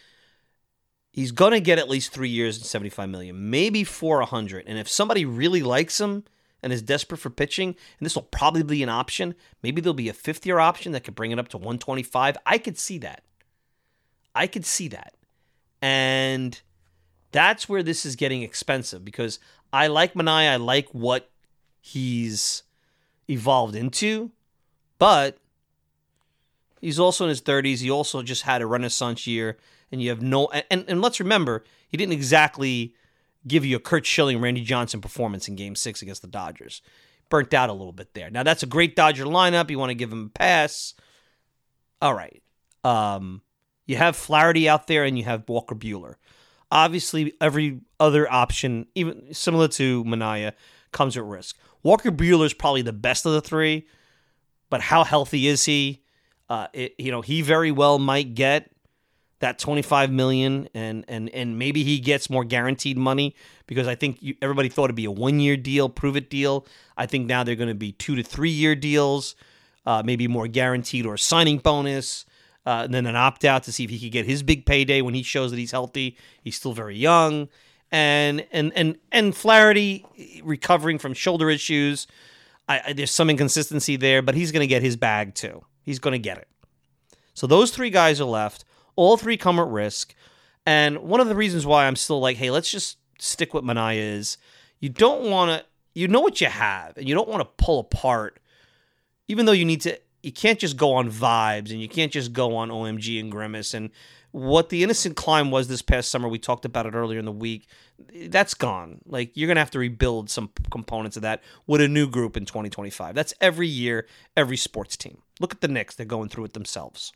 He's going to get at least three years and seventy-five million, maybe four one hundred. And if somebody really likes him, and is desperate for pitching, and this will probably be an option, maybe there'll be a fifth-year option that could bring it up to one twenty-five. I could see that. I could see that. And that's where this is getting expensive because I like Manaea. I like what he's evolved into, but he's also in his thirties. He also just had a renaissance year, and you have no... And, and let's remember, he didn't exactly give you a Curt Schilling, Randy Johnson performance in Game six against the Dodgers. Burnt out a little bit there. Now, that's a great Dodger lineup. You want to give him a pass. All right. Um, you have Flaherty out there, and you have Walker Buehler. Obviously, every other option, even similar to Manaea, comes at risk. Walker Buehler is probably the best of the three, but how healthy is he? Uh, it, you know, he very well might get that twenty-five million dollars, and and and maybe he gets more guaranteed money because I think you, everybody thought it'd be a one-year deal, prove-it deal. I think now they're going to be two to three-year deals, uh, maybe more guaranteed or a signing bonus, uh, and then an opt-out to see if he could get his big payday when he shows that he's healthy. He's still very young. And and and and Flaherty recovering from shoulder issues. I, I, there's some inconsistency there, but he's going to get his bag too. He's going to get it. So those three guys are left. All three come at risk. And one of the reasons why I'm still like, hey, let's just stick with Manaea is you don't want to, you know what you have, and you don't want to pull apart, even though you need to, you can't just go on vibes, and you can't just go on O M G and Grimace. And what the innocent climb was this past summer, we talked about it earlier in the week, that's gone. Like, you're going to have to rebuild some components of that with a new group in twenty twenty-five. That's every year, every sports team. Look at the Knicks. They're going through it themselves.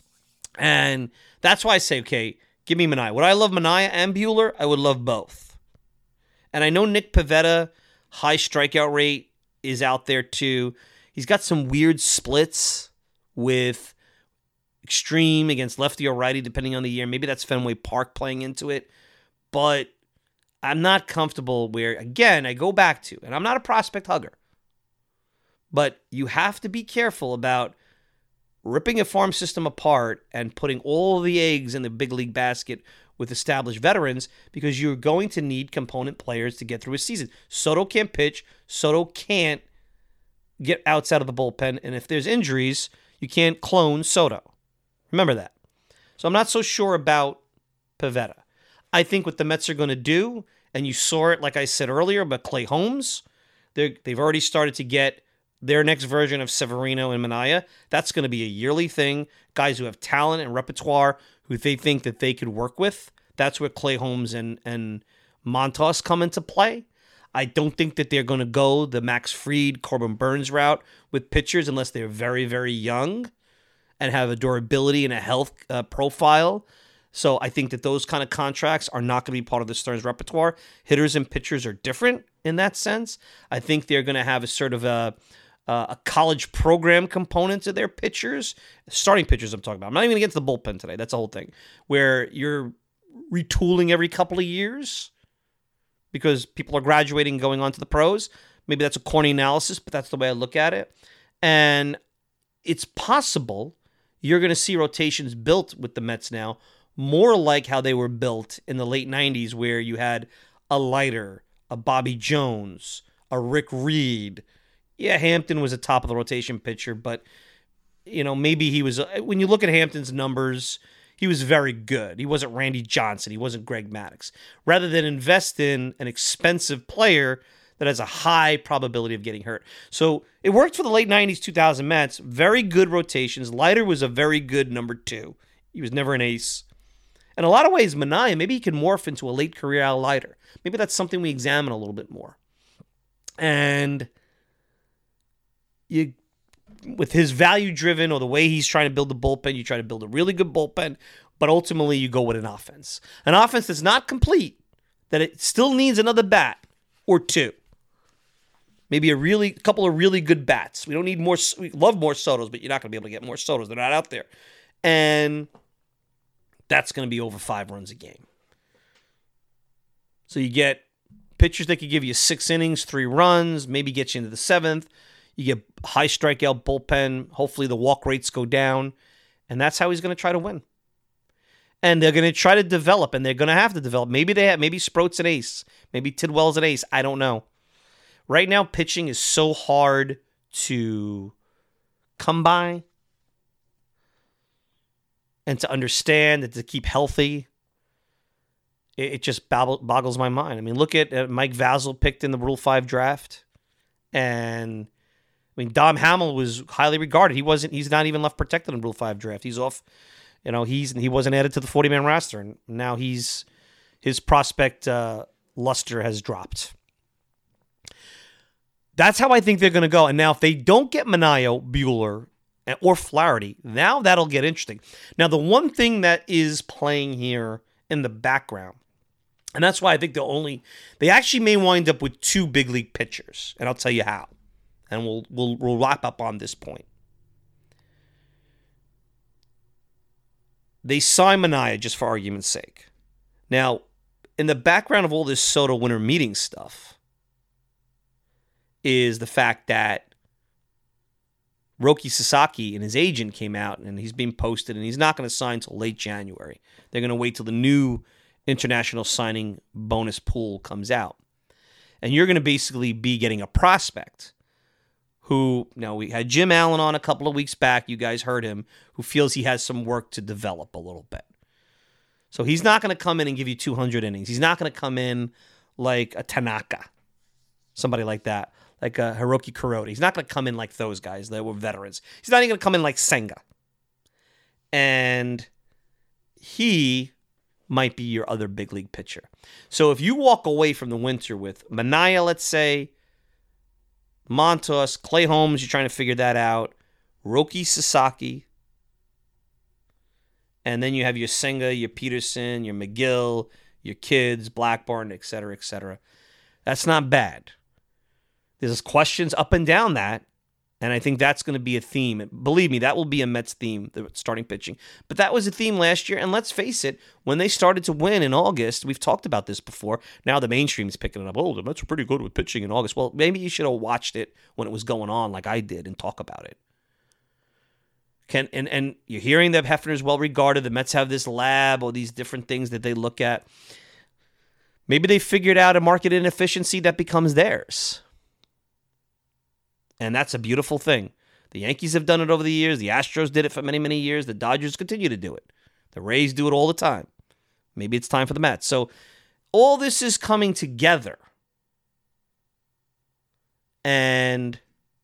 And that's why I say, okay, give me Manaea. Would I love Manaea and Buehler? I would love both. And I know Nick Pivetta, high strikeout rate, is out there too. He's got some weird splits with extreme against lefty or righty, depending on the year. Maybe that's Fenway Park playing into it. But I'm not comfortable where, again, I go back to, and I'm not a prospect hugger, but you have to be careful about ripping a farm system apart and putting all the eggs in the big league basket with established veterans because you're going to need component players to get through a season. Soto can't pitch. Soto can't get outs out of the bullpen. And if there's injuries, you can't clone Soto. Remember that. So I'm not so sure about Pivetta. I think what the Mets are going to do, and you saw it, like I said earlier, about Clay Holmes, they've already started to get their next version of Severino and Manaea. That's going to be a yearly thing. Guys who have talent and repertoire who they think that they could work with. That's where Clay Holmes and, and Montas come into play. I don't think that they're going to go the Max Fried, Corbin Burns route with pitchers unless they're very, very young and have a durability and a health uh, profile. So I think that those kind of contracts are not going to be part of the Stearns repertoire. Hitters and pitchers are different in that sense. I think they're going to have a sort of a, a college program component to their pitchers. Starting pitchers I'm talking about. I'm not even going to get to the bullpen today. That's the whole thing. Where you're retooling every couple of years because people are graduating and going on to the pros. Maybe that's a corny analysis, but that's the way I look at it. And it's possible you're going to see rotations built with the Mets now more like how they were built in the late nineties where you had a Leiter, a Bobby Jones, a Rick Reed. Yeah, Hampton was a top of the rotation pitcher, but you know, maybe he was, when you look at Hampton's numbers, he was very good. He wasn't Randy Johnson. He wasn't Greg Maddux. Rather than invest in an expensive player that has a high probability of getting hurt. So it worked for the late nineties, two thousand Mets. Very good rotations. Leiter was a very good number two. He was never an ace. In a lot of ways, Manaea, maybe he can morph into a late career Al Leiter. Maybe that's something we examine a little bit more. And you, with his value-driven or the way he's trying to build the bullpen, you try to build a really good bullpen, but ultimately you go with an offense. An offense that's not complete, that it still needs another bat or two. Maybe a really couple of really good bats. We don't need more. We love more Sotos, but you're not going to be able to get more Sotos. They're not out there. And that's going to be over five runs a game. So you get pitchers that could give you six innings, three runs, maybe get you into the seventh. You get high strikeout bullpen. Hopefully the walk rates go down. And that's how he's going to try to win. And they're going to try to develop, and they're going to have to develop. Maybe they have, maybe Sproat's an ace. Maybe Tidwell's an ace. I don't know. Right now, pitching is so hard to come by and to understand and to keep healthy. It, it just babble, boggles my mind. I mean, look at uh, Mike Vasil picked in the Rule five draft. And, I mean, Dom Hamill was highly regarded. He wasn't, he's not even left protected in Rule five draft. He's off, you know, he's he wasn't added to the forty-man roster. And now he's, his prospect uh, luster has dropped. That's how I think they're going to go. And now if they don't get Manaea, Buehler, or Flaherty, now that'll get interesting. Now, the one thing that is playing here in the background, and that's why I think they'll only, they actually may wind up with two big league pitchers, and I'll tell you how. And we'll we'll we'll wrap up on this point. They sign Manaea just for argument's sake. Now, in the background of all this Soto winter meeting stuff is the fact that Roki Sasaki and his agent came out and he's being posted and he's not going to sign until late January. They're going to wait till the new international signing bonus pool comes out. And you're going to basically be getting a prospect who, now we had Jim Allen on a couple of weeks back, you guys heard him, who feels he has some work to develop a little bit. So he's not going to come in and give you two hundred innings. He's not going to come in like a Tanaka, somebody like that, like a Hiroki Kuroda. He's not going to come in like those guys that were veterans. He's not even going to come in like Senga. And he might be your other big league pitcher. So if you walk away from the winter with Manaea, let's say, Montas, Clay Holmes, you're trying to figure that out, Roki Sasaki, and then you have your Senga, your Peterson, your McGill, your Kids, Blackburn, et cetera, et cetera. That's not bad. There's questions up and down that, and I think that's going to be a theme. Believe me, that will be a Mets theme, the starting pitching. But that was a theme last year, and let's face it, when they started to win in August, we've talked about this before, now the mainstream's picking it up. Oh, the Mets are pretty good with pitching in August. Well, maybe you should have watched it when it was going on like I did and talk about it. Can and, and you're hearing that Hefner's well-regarded. The Mets have this lab or these different things that they look at. Maybe they figured out a market inefficiency that becomes theirs. And that's a beautiful thing. The Yankees have done it over the years. The Astros did it for many, many years. The Dodgers continue to do it. The Rays do it all the time. Maybe it's time for the Mets. So all this is coming together. And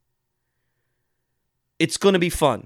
it's going to be fun.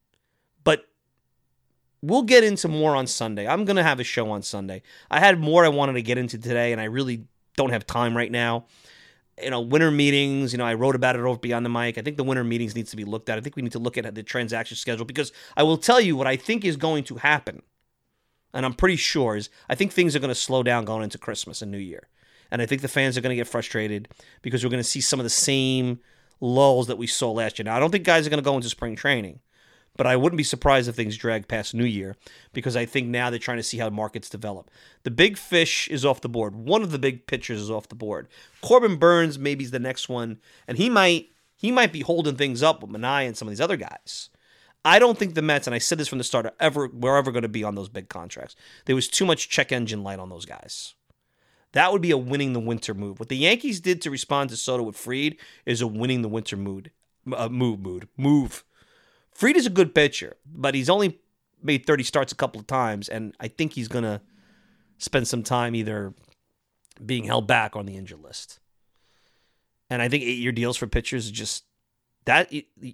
But we'll get into more on Sunday. I'm going to have a show on Sunday. I had more I wanted to get into today, and I really don't have time right now. You know, winter meetings, you know, I wrote about it over Beyond the Mic. I think the winter meetings needs to be looked at. I think we need to look at the transaction schedule because I will tell you what I think is going to happen, and I'm pretty sure, is I think things are going to slow down going into Christmas and New Year. And I think the fans are going to get frustrated because we're going to see some of the same lulls that we saw last year. Now, I don't think guys are going to go into spring training, but I wouldn't be surprised if things drag past New Year because I think now they're trying to see how markets develop. The big fish is off the board. One of the big pitchers is off the board. Corbin Burns maybe is the next one, and he might he might be holding things up with Manaea and some of these other guys. I don't think the Mets, and I said this from the start, are ever, we're ever going to be on those big contracts. There was too much check engine light on those guys. That would be a winning the winter move. What the Yankees did to respond to Soto with Fried is a winning the winter mood, uh, move, mood, move. Fried is a good pitcher, but he's only made thirty starts a couple of times, and I think he's going to spend some time either being held back on the injured list. And I think eight-year deals for pitchers is just that.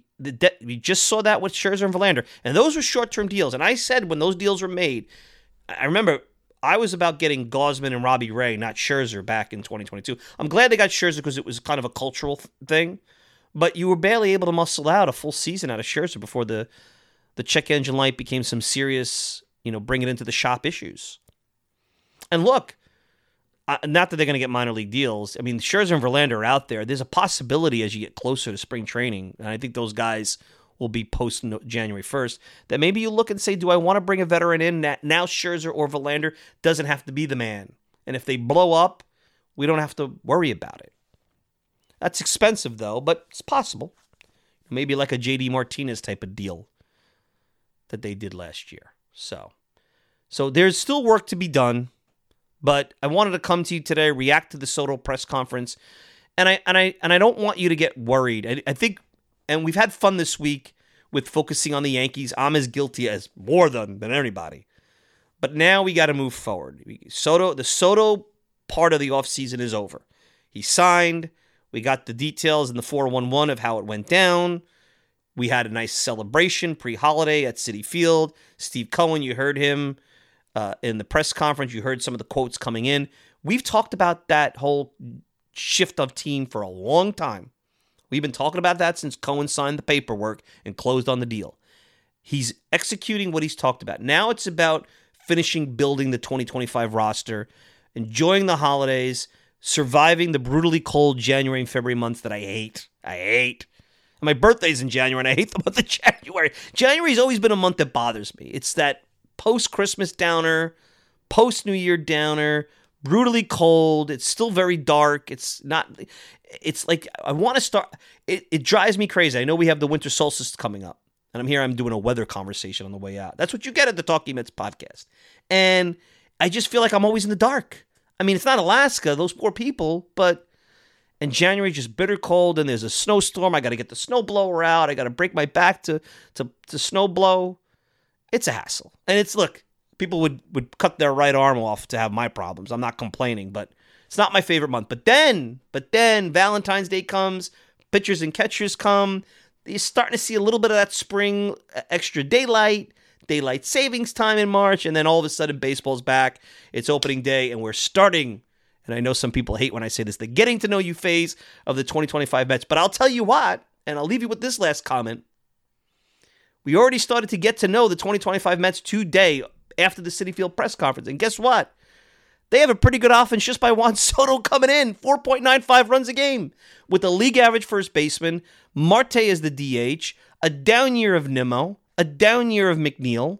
We just saw that with Scherzer and Verlander, and those were short-term deals. And I said when those deals were made, I remember I was about getting Gausman and Robbie Ray, not Scherzer, back in twenty twenty-two. I'm glad they got Scherzer because it was kind of a cultural thing. But you were barely able to muscle out a full season out of Scherzer before the, the check engine light became some serious, you know, bring it into the shop issues. And look, uh, not that they're going to get minor league deals. I mean, Scherzer and Verlander are out there. There's a possibility as you get closer to spring training, and I think those guys will be post January first, that maybe you look and say, do I want to bring a veteran in? Now Scherzer or Verlander doesn't have to be the man. And if they blow up, we don't have to worry about it. That's expensive, though, but it's possible. Maybe like a J D Martinez type of deal that they did last year. So, so there's still work to be done, but I wanted to come to you today, react to the Soto press conference, And I and I and I don't want you to get worried. I, I think, and we've had fun this week with focusing on the Yankees. I'm as guilty as more than than anybody. But now we got to move forward. Soto, the Soto part of the offseason is over. He signed. We got the details in the four one one of how it went down. We had a nice celebration pre-holiday at Citi Field. Steve Cohen, you heard him uh, in the press conference. You heard some of the quotes coming in. We've talked about that whole shift of team for a long time. We've been talking about that since Cohen signed the paperwork and closed on the deal. He's executing what he's talked about. Now it's about finishing building the twenty twenty-five roster, enjoying the holidays, surviving the brutally cold January and February months that I hate. I hate. And my birthday's in January, and I hate the month of January. January's always been a month that bothers me. It's that post-Christmas downer, post-New Year downer, brutally cold. It's still very dark. It's not, it's like, I want to start, it, it drives me crazy. I know we have the winter solstice coming up, and I'm here, I'm doing a weather conversation on the way out. That's what you get at the Talking Mets podcast. And I just feel like I'm always in the dark. I mean, it's not Alaska, those poor people, but, and January just bitter cold, and there's a snowstorm. I got to get the snowblower out. I got to break my back to, to, to snow blow. It's a hassle. And it's, look, people would, would cut their right arm off to have my problems. I'm not complaining, but it's not my favorite month. But then, but then Valentine's Day comes, pitchers and catchers come. You're starting to see a little bit of that spring extra daylight, daylight savings time in March, and then all of a sudden baseball's back. It's opening day, and we're starting, and I know some people hate when I say this, the getting to know you phase of the twenty twenty-five Mets. But I'll tell you what, and I'll leave you with this last comment. We already started to get to know the twenty twenty-five Mets today after the Citi Field press conference. And guess what? They have a pretty good offense just by Juan Soto coming in. four point nine five runs a game. With a league average first baseman, Marte is the D H, a down year of Nimmo, a down year of McNeil.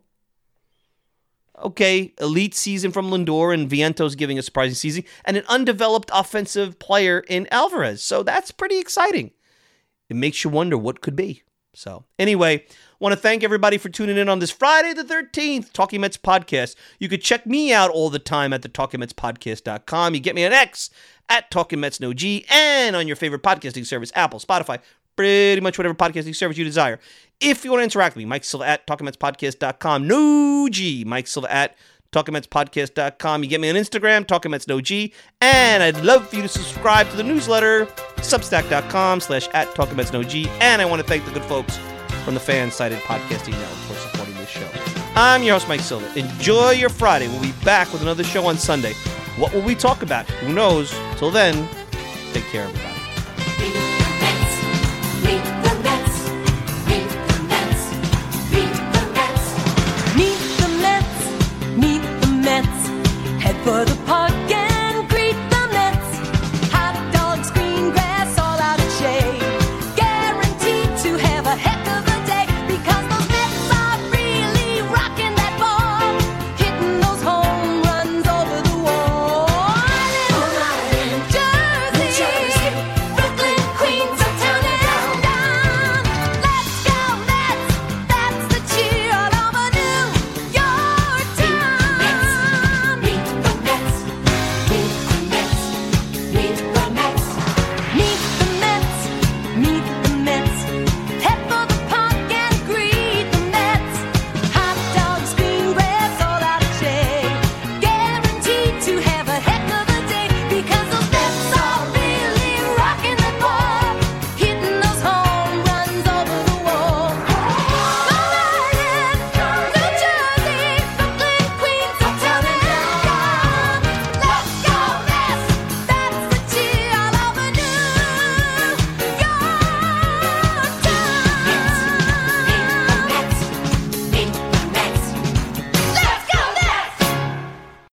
Okay, elite season from Lindor, and Vientos giving a surprising season, and an undeveloped offensive player in Alvarez. So that's pretty exciting. It makes you wonder what could be. So anyway, want to thank everybody for tuning in on this Friday the thirteenth Talking Mets podcast. You could check me out all the time at the talking mets podcast dot com. You get me on X at Talking Mets No G, and on your favorite podcasting service, Apple, Spotify, pretty much whatever podcasting service you desire. If you want to interact with me, Mike Silva at talking mets podcast dot com. No G, Mike Silva at talking mets podcast dot com. You get me on Instagram, Talking Mets No G, and I'd love for you to subscribe to the newsletter, substack dot com slash at Talking Mets No G. And I want to thank the good folks from the Fan-Sided Podcasting Network for supporting this show. I'm your host, Mike Silva. Enjoy your Friday. We'll be back with another show on Sunday. What will we talk about? Who knows? Till then, take care, everybody. For the party.